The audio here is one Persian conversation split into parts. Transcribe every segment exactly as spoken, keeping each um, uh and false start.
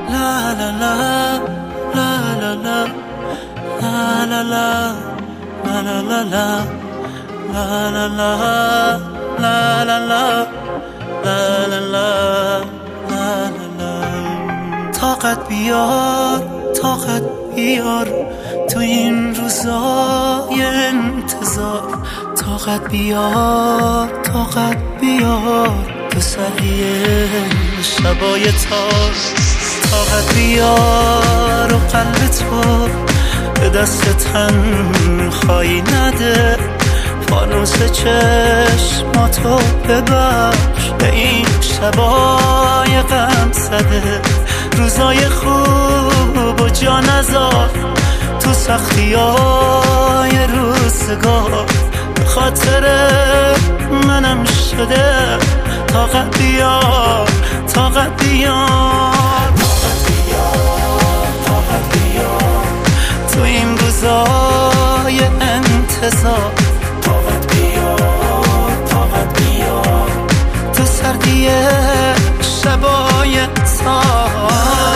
La la la, la la la, la la la, la la la la, la la la, la la la, la la la, la la. طاقت بیار، طاقت بیار تو این روزای انتظار. طاقت بیار، طاقت بیار تو سریع شبای تار. طاقت بیار و قلب تو به دست تنهایی نده. فانوس چشماتو ببخش به این شبای غم زده. روزای خوب و جا نذار تو سختی های روزگار. به خاطر منم شده طاقت بیار، طاقت بیار، طاقت بیار، طاقت بیار تو این روزای انتظار. طاقت بیار، طاقت بیار تو سردی شبای تار.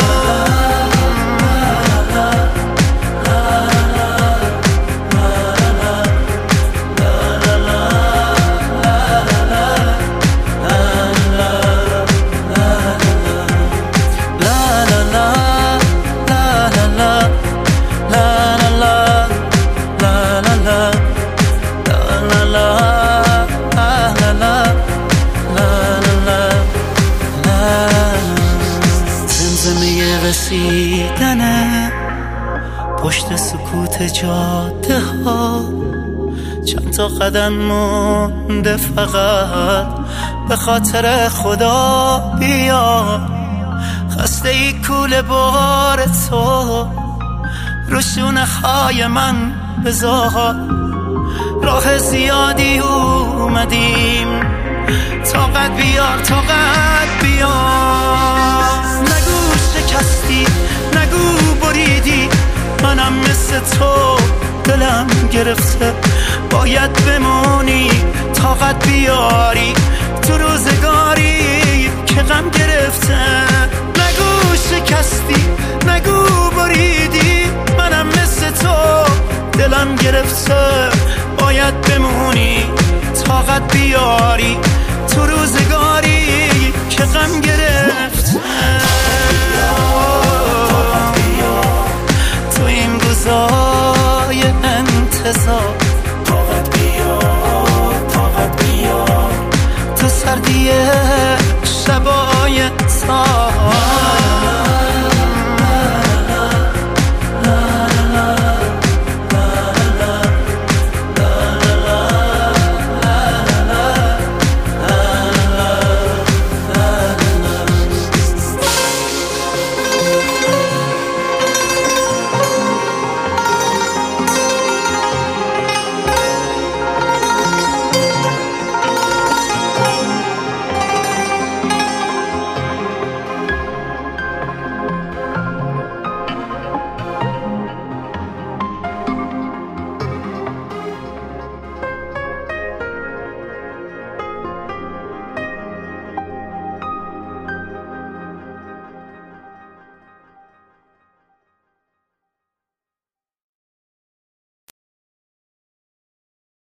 رسیدنه پشت سکوت جاده ها. چند تا قدم مونده فقط به خاطر خدا بیا. خسته ای کوله بار تو رو شونه های من بذار. راه زیادی اومدیم طاقت بیار، طاقت بیار. نگو شکستی، نگو بریدی، منم مثل تو دلم گرفته. باید بمونی طاقت بیاری تو روزگاری که غم گرفته. نگو شکستی، نگو بریدی، منم مثل تو دلم گرفته. باید بمونی طاقت بیاری تو روزگاری که غم گرفته.